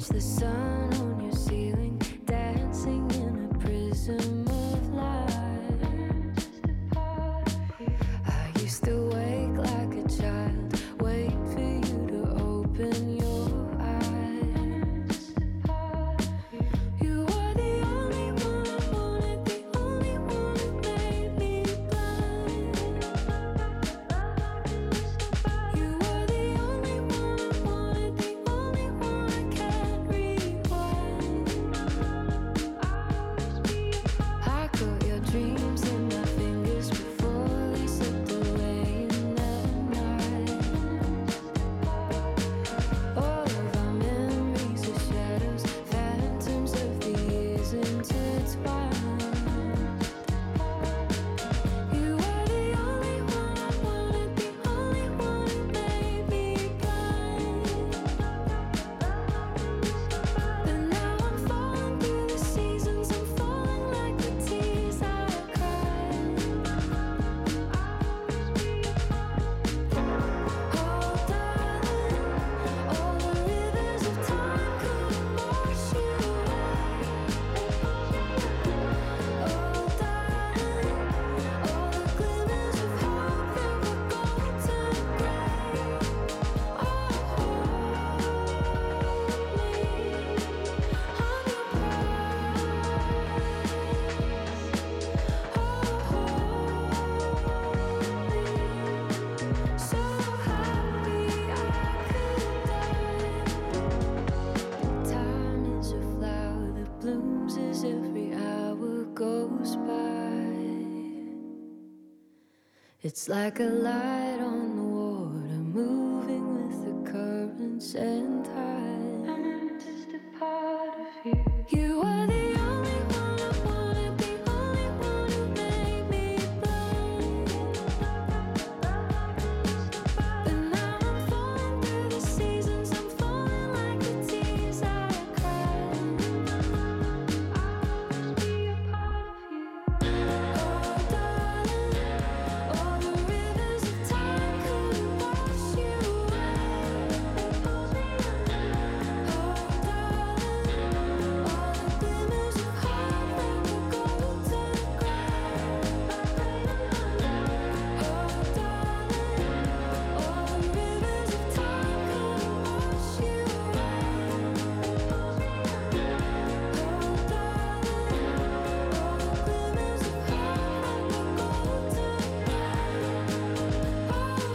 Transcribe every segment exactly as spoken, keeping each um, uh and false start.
watch the sun on your ceiling, dancing in a prism of light. I used to wake like a child, wait for you to open your eyes. You were the only one I wanted, the only one who made me blind. You were the only one I wanted, the only one I can't rewind. I caught your dreams in my fingers before they slipped away in the night. All of our memories are shadows, phantoms of the years intertwined. You were the only one I wanted, the only one who made me blind. But now I'm falling through the seasons, I'm falling like the tears I cried. Oh darling, all the rivers of time couldn't wash you away. Oh darling, all the glimmers of hope that were golden gray. Oh hold me, I'm your prize. Oh hold me, so happy I could die. Time is a flower that blooms as every hour goes by. It's like a light on the water, moving with the currents and tide. I'm just a part of you. You are the only one I wanted, the only one who made me blind. But now I'm falling through the seasons, I'm falling like the tears I cried. I'll be a part of you. Oh darling, all the rivers of time couldn't wash you away. Oh darling, all the glimmers of hope that were golden gray. Oh darling, all the rivers of time couldn't wash you away. Oh darling, all the glimmers of hope that were golden gray.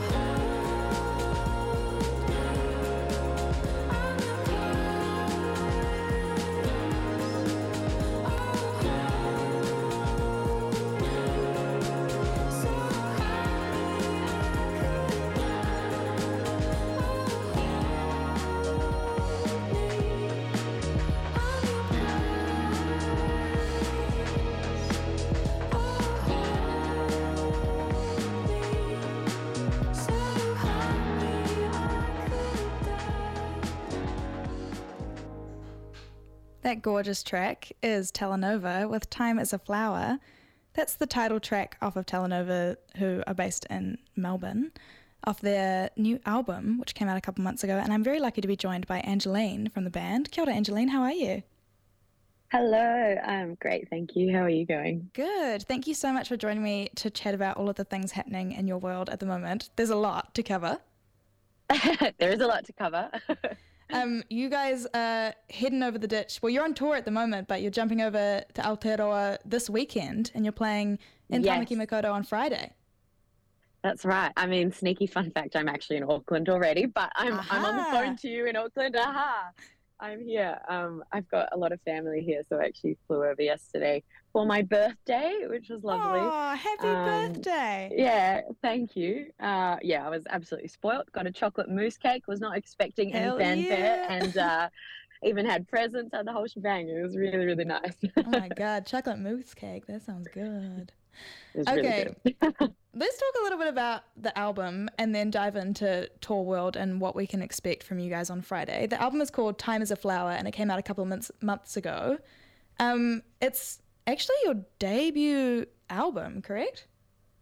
That gorgeous track is Telenova with Time is a Flower. That's the title track off of Telenova, who are based in Melbourne, off their new album, which came out a couple months ago. And I'm very lucky to be joined by Angeline from the band. Kia ora, Angeline, how are you? Hello, I'm great, thank you. How are you going? Good. Thank you so much for joining me to chat about all of the things happening in your world at the moment. There's a lot to cover. There is a lot to cover. Um, you guys are heading over the ditch. Well, you're on tour at the moment, but you're jumping over to Aotearoa this weekend, and you're playing in Yes. Tamaki Makaurau on Friday. That's right. I mean, sneaky fun fact, I'm actually in Auckland already, but I'm I'm on the Aha. phone to you in Auckland. Aha! I'm here. Um, I've got a lot of family here, so I actually flew over yesterday for my birthday, which was lovely. Oh, happy Um, birthday. Yeah, thank you. Uh, yeah, I was absolutely spoilt. Got a chocolate mousse cake, was not expecting Hell any fanfare, yeah. and uh, even had presents, had the whole shebang. It was really, really nice. Oh my God, chocolate mousse cake. That sounds good. It was Okay. really good. Let's talk a little bit about the album and then dive into Tour World and what we can expect from you guys on Friday. The album is called Time is a Flower and it came out a couple of months, months ago. Um, it's actually your debut album, correct?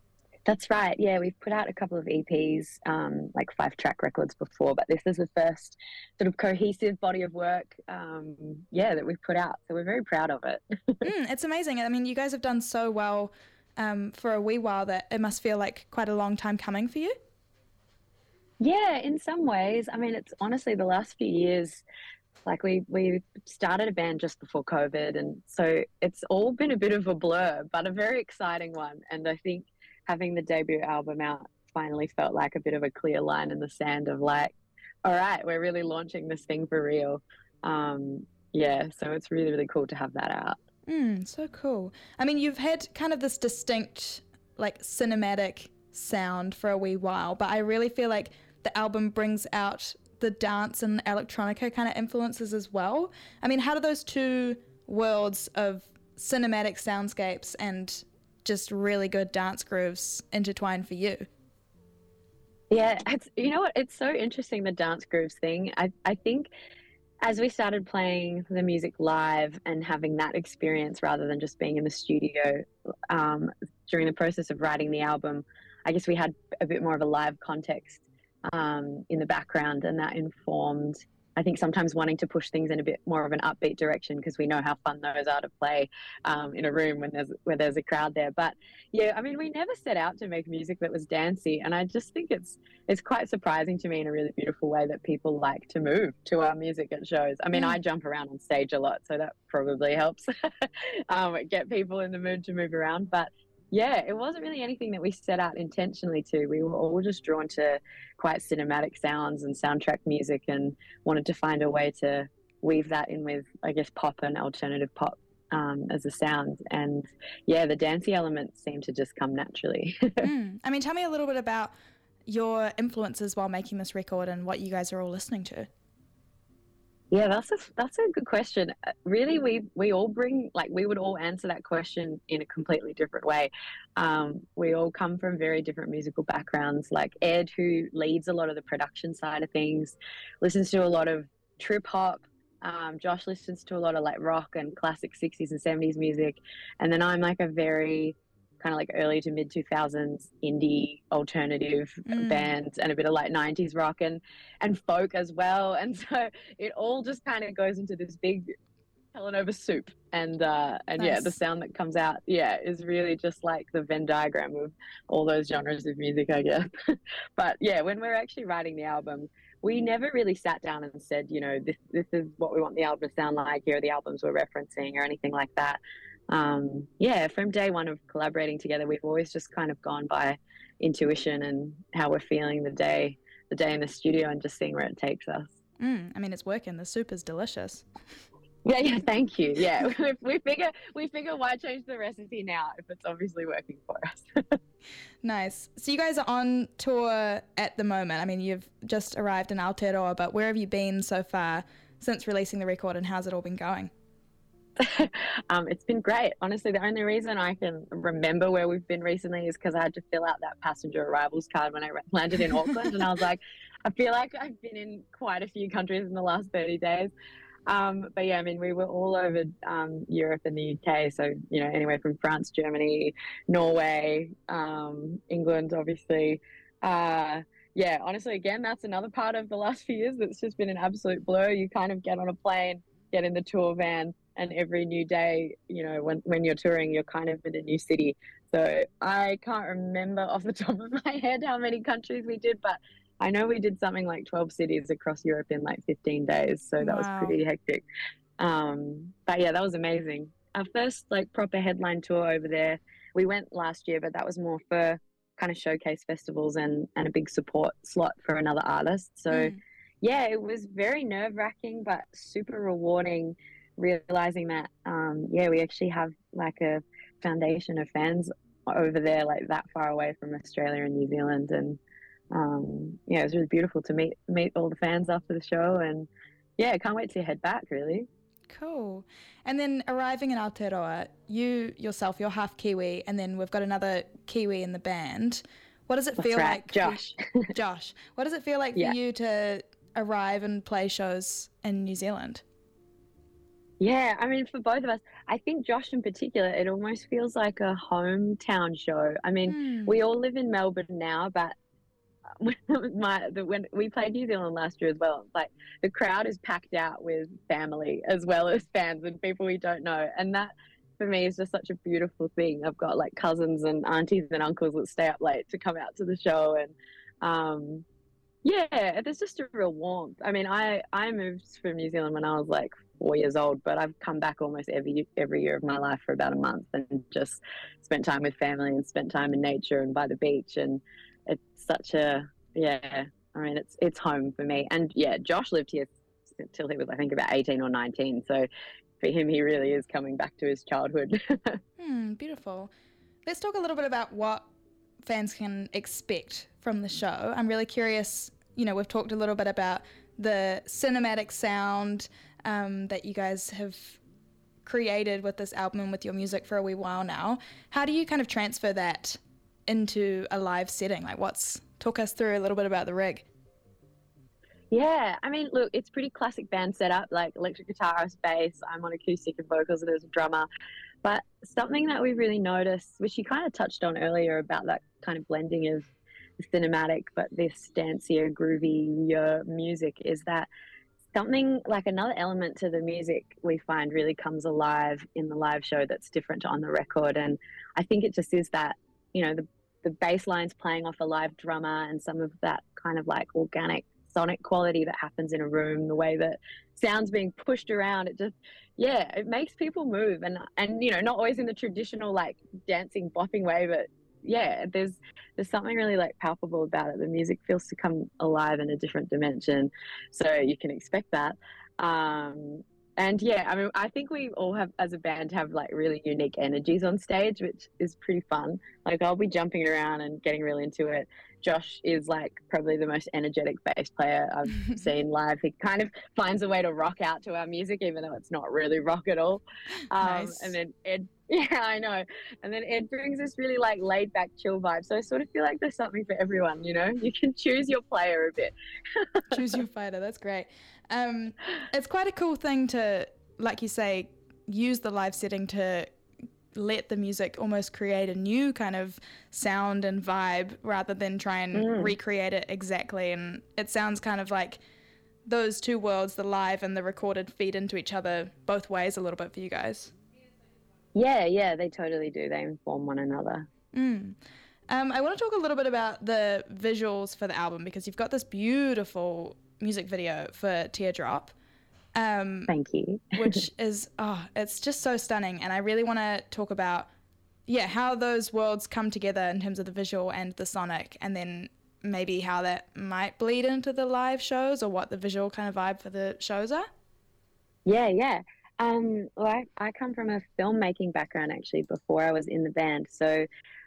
That's right. Yeah, we've put out a couple of E Ps, um, like five track records before, but this is the first sort of cohesive body of work, um, yeah, that we've put out. So we're very proud of it. mm, it's amazing. I mean, you guys have done so well um, for a wee while that it must feel like quite a long time coming for you. Yeah, in some ways. I mean, it's honestly the last few years, like we we started a band just before COVID, and so it's all been a bit of a blur, but a very exciting one. And I think having the debut album out finally felt like a bit of a clear line in the sand of like, all right, we're really launching this thing for real. Um, yeah, so it's really, really cool to have that out. Mm, so cool. I mean, you've had kind of this distinct, like, cinematic sound for a wee while, but I really feel like the album brings out the dance and electronica kind of influences as well. I mean, how do those two worlds of cinematic soundscapes and just really good dance grooves intertwine for you? Yeah, it's, you know what, it's so interesting, the dance grooves thing. I, I think as we started playing the music live and having that experience rather than just being in the studio um, during the process of writing the album, I guess we had a bit more of a live context um, in the background, and that informed, I think, sometimes wanting to push things in a bit more of an upbeat direction because we know how fun those are to play um, in a room when there's where there's a crowd there. But yeah, I mean, we never set out to make music that was dancey, and I just think it's it's quite surprising to me in a really beautiful way that people like to move to our music at shows. I mean, mm. I jump around on stage a lot, so that probably helps um, get people in the mood to move around. But yeah, it wasn't really anything that we set out intentionally to. We were all just drawn to quite cinematic sounds and soundtrack music and wanted to find a way to weave that in with, I guess, pop and alternative pop um, as a sound. And yeah, the dancey elements seem to just come naturally. mm. I mean, tell me a little bit about your influences while making this record and what you guys are all listening to. Yeah, that's a that's a good question. Really, we we all bring, like, we would all answer that question in a completely different way. Um, we all come from very different musical backgrounds. Like Ed, who leads a lot of the production side of things, listens to a lot of trip hop. Um, Josh listens to a lot of like rock and classic sixties and seventies music, and then I'm like a very kind of like early to mid two thousands indie alternative mm. bands and a bit of like nineties rock and and folk as well. And so it all just kind of goes into this big Telenova soup, and uh and nice. Yeah, the sound that comes out yeah is really just like the Venn diagram of all those genres of music, I guess. But yeah, when we're actually writing the album, we never really sat down and said, you know, this this is what we want the album to sound like, here are the albums we're referencing or anything like that. Um, yeah, from day one of collaborating together, we've always just kind of gone by intuition and how we're feeling the day, the day in the studio, and just seeing where it takes us. Mm, I mean, it's working. The soup is delicious. Yeah, yeah, thank you. Yeah, we, we figure we figure why change the recipe now if it's obviously working for us. Nice. So you guys are on tour at the moment. I mean, you've just arrived in Aotearoa, but where have you been so far since releasing the record, and how's it all been going? um, it's been great. Honestly, the only reason I can remember where we've been recently is because I had to fill out that passenger arrivals card when I landed in Auckland, and I was like, I feel like I've been in quite a few countries in the last thirty days. Um, but yeah, I mean, we were all over um, Europe and the U K, so, you know, anywhere from France, Germany, Norway, um, England, obviously. Uh, yeah, honestly, again, that's another part of the last few years that's just been an absolute blur. You kind of get on a plane, get in the tour van, and every new day, you know, when, when you're touring, you're kind of in a new city. So I can't remember off the top of my head how many countries we did, but I know we did something like twelve cities across Europe in like fifteen days. So that wow. was pretty hectic. Um, but yeah, that was amazing. Our first like proper headline tour over there, we went last year, but that was more for kind of showcase festivals and, and a big support slot for another artist. So mm. yeah, it was very nerve wracking, but super rewarding, realizing that, um, yeah, we actually have like a foundation of fans over there, like that far away from Australia and New Zealand. And um, yeah, it was really beautiful to meet, meet all the fans after the show. And yeah, I can't wait to head back, really. Cool. And then arriving in Aotearoa, you yourself, you're half Kiwi, and then we've got another Kiwi in the band. What does it That's feel right. like? Josh. For, Josh. What does it feel like yeah. for you to arrive and play shows in New Zealand? Yeah, I mean, for both of us, I think Josh in particular, it almost feels like a hometown show. I mean, Hmm. we all live in Melbourne now, but when my the, when we played New Zealand last year as well, like the crowd is packed out with family as well as fans and people we don't know, and that for me is just such a beautiful thing. I've got like cousins and aunties and uncles that stay up late to come out to the show, and um, yeah, there's just a real warmth. I mean, I I moved from New Zealand when I was like four years old, but I've come back almost every every year of my life for about a month and just spent time with family and spent time in nature and by the beach, and it's such a yeah. I mean, it's it's home for me. And yeah, Josh lived here until he was I think about eighteen or nineteen. So for him, he really is coming back to his childhood. Hmm, beautiful. Let's talk a little bit about what fans can expect from the show. I'm really curious, you know, we've talked a little bit about the cinematic sound um, that you guys have created with this album and with your music for a wee while now. How do you kind of transfer that into a live setting? Like what's, talk us through a little bit about the rig. Yeah, I mean, look, it's pretty classic band setup, like electric guitar, bass. I'm on acoustic and vocals, and there's a drummer. But something that we really noticed, which you kind of touched on earlier about that kind of blending of the cinematic, but this dancier, groovier music, is that something like another element to the music we find really comes alive in the live show that's different on the record. And I think it just is that, you know, the, the bass lines playing off a live drummer and some of that kind of like organic sonic quality that happens in a room, the way that sound's being pushed around, it just, yeah, it makes people move. And, and you know, not always in the traditional like dancing, bopping way, but yeah, there's there's something really like palpable about it. The music feels to come alive in a different dimension, so you can expect that. Um, and yeah, I mean, I think we all have, as a band, have like really unique energies on stage, which is pretty fun. Like I'll be jumping around and getting really into it. Josh is like probably the most energetic bass player I've seen live. He kind of finds a way to rock out to our music, even though it's not really rock at all. Um, Nice. And then Ed, yeah, I know. And then Ed brings this really like laid back, chill vibe. So I sort of feel like there's something for everyone, you know? You can choose your player a bit. Choose your fighter. That's great. Um, it's quite a cool thing to, like you say, use the live setting to let the music almost create a new kind of sound and vibe rather than try and mm. recreate it exactly. And it sounds kind of like those two worlds, the live and the recorded, feed into each other both ways a little bit for you guys. Yeah, yeah, they totally do. They inform one another. Mm. Um, I want to talk a little bit about the visuals for the album, because you've got this beautiful music video for Teardrop. Um, Thank you. which is, oh, it's just so stunning. And I really want to talk about, yeah, how those worlds come together in terms of the visual and the sonic, and then maybe how that might bleed into the live shows, or what the visual kind of vibe for the shows are. Yeah, yeah. Um, well, I, I come from a filmmaking background actually before I was in the band. So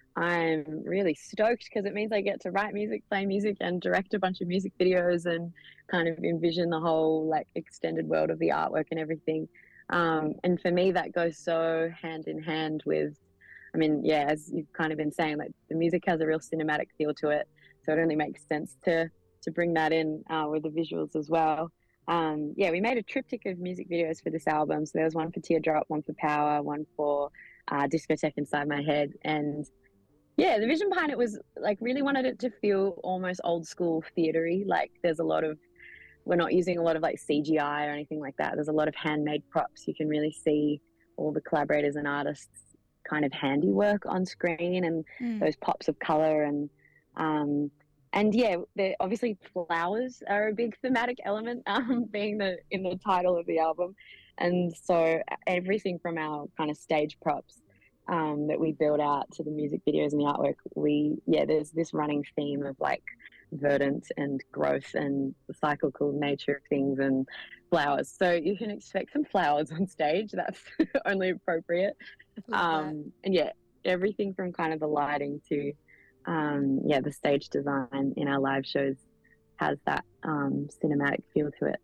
I'm really stoked because it means I get to write music, play music, and direct a bunch of music videos and kind of envision the whole like extended world of the artwork and everything. Um, and for me, that goes so hand in hand with, I mean, yeah, as you've kind of been saying, like the music has a real cinematic feel to it. So it only makes sense to, to bring that in uh, with the visuals as well. Um, yeah, we made a triptych of music videos for this album. So there was one for Teardrop, one for Power, one for uh, Discotheque Inside My Head. And yeah, the vision behind it was like really wanted it to feel almost old school theatery. Like there's a lot of, we're not using a lot of like C G I or anything like that. There's a lot of handmade props. You can really see all the collaborators and artists kind of handiwork on screen, and mm. those pops of color. And um, and yeah, obviously flowers are a big thematic element, um, being the in the title of the album. And so everything from our kind of stage props um, that we build out to the music videos and the artwork, we, yeah, there's this running theme of like verdant and growth and the cyclical nature of things and flowers. So you can expect some flowers on stage. That's only appropriate. Um, and yeah, everything from kind of the lighting to, um, yeah, the stage design in our live shows has that um, cinematic feel to it.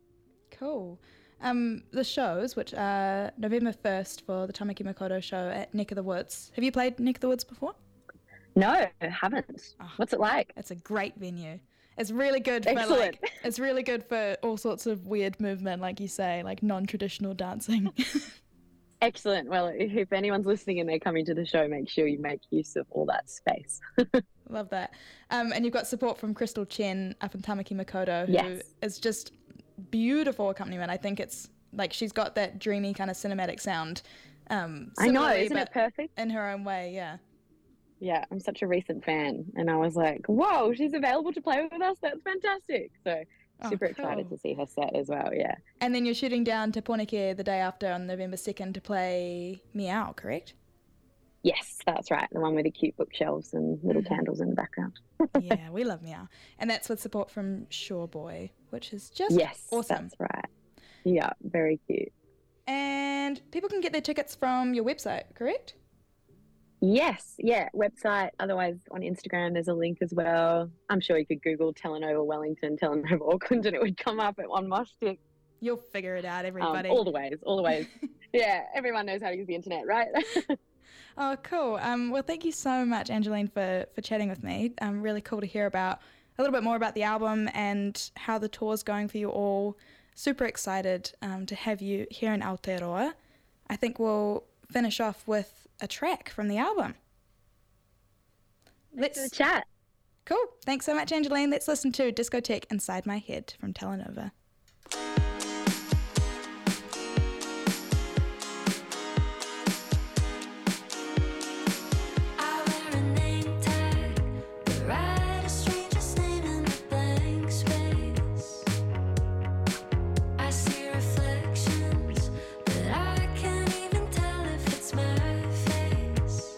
Cool. Um, the shows, which are November first for the Tamaki Makaurau show at Neck of the Woods. Have you played Neck of the Woods before? No, I haven't. Oh, what's it like? It's a great venue. It's really good for Excellent. like it's really good for all sorts of weird movement, like you say, like non-traditional dancing. Excellent. Well, if anyone's listening and they're coming to the show, make sure you make use of all that space. Love that. Um, and you've got support from Crystal Chen up in Tamaki Makaurau, who Yes. is just beautiful accompaniment. I think it's like she's got that dreamy kind of cinematic sound. Um, I know, similarly, isn't it but perfect? in her own way, yeah. Yeah, I'm such a recent fan, and I was like, whoa, she's available to play with us. That's fantastic. So Oh, super cool. excited to see her set as well. Yeah. And then you're shooting down to Pornicare the day after on November second to play Meow, correct? Yes, that's right. The one with the cute bookshelves and little Mhm. candles in the background. Yeah, we love Meow. And that's with support from Shoreboy, which is just Yes, awesome. that's right. Yeah, very cute. And people can get their tickets from your website, correct? Yes, yeah, website. Otherwise, on Instagram, there's a link as well. I'm sure you could Google Telenova Wellington, Telenova Auckland, and it would come up at one mosh stick. You'll figure it out, Um, everybody. all the ways, all the ways. Yeah, everyone knows how to use the internet, right? Oh, cool. Um, well, thank you so much, Angeline, for, for chatting with me. Um, really cool to hear about a little bit more about the album and how the tour's going for you all. Super excited um, to have you here in Aotearoa. I think we'll finish off with a track from the album. Let's Let's chat. Cool. Thanks so much, Angeline. Let's listen to Discotheque Inside My Head from Telenova. I wear a name tag, but write a stranger's name in the blank space. I see reflections, but I can't even tell if it's my face.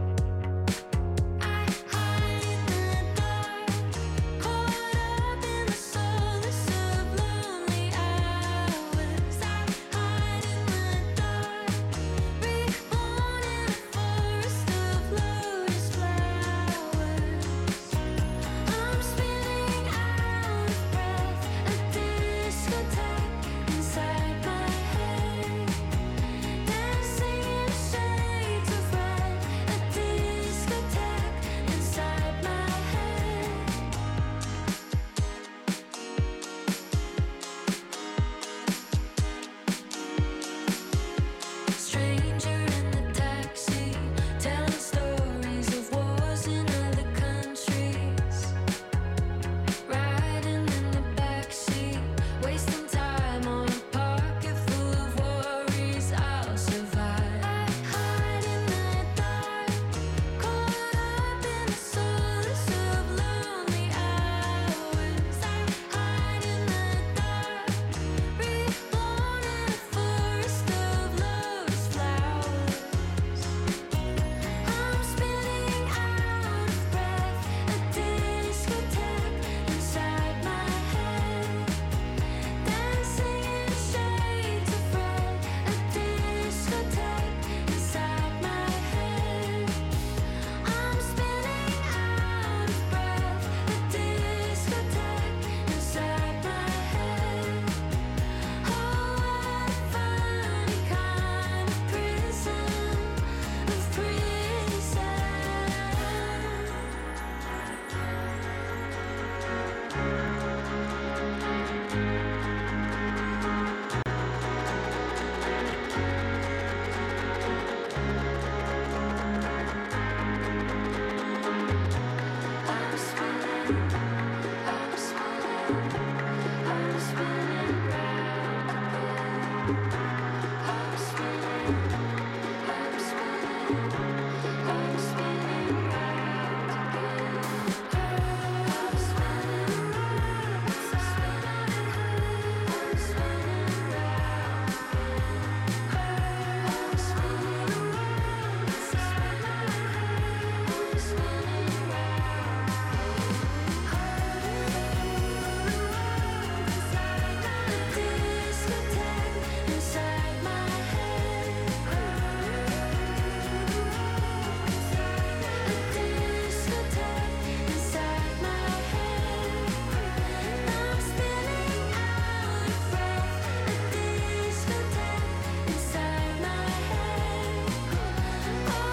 I hide in the dark, caught up in the solace of lonely hours. I hide in the dark, reborn in a forest of lotus flowers. I'm spinning out of breath, a discotheque inside my head, dancing in shades of red, a discotheque inside my head. Stranger in the taxi, telling stories of wars in other countries. Riding in the backseat, wasting time on a pocket full of worries. I'll survive. I hide in the dark, caught up in the solace of lonely hours. I hide in the dark, reborn in a forest of lotus flowers. I'm spinning out of breath, a discotheque inside my head, dancing in shades of red, a discotheque inside my head. I'm spinning out of breath, a discotheque inside my head. Oh, what a funny kind of prison, of prison. I'm spinning, I'm spinning, I'm spinning round again. I'm spinning, I'm spinning, I'm spinning round again. I'm spinning, I'm spinning, I'm spinning round again. I'm spinning, I'm spinning, I'm spinning round.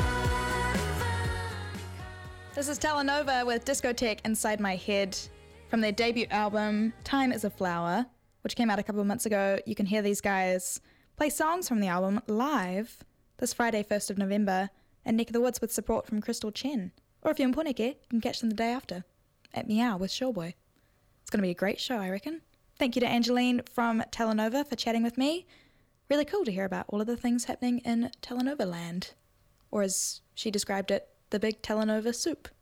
This is Telenova with Discotheque Inside My Head from their debut album, Time is a Flower, which came out a couple of months ago. You can hear these guys play songs from the album live this Friday, first of November, at Neck of the Woods with support from Crystal Chen. Or if you're in Puneke, you can catch them the day after at Meow with Showboy. It's going to be a great show, I reckon. Thank you to Angeline from Telenova for chatting with me. Really cool to hear about all of the things happening in Telenova land. Or as she described it, the big Telenova soup.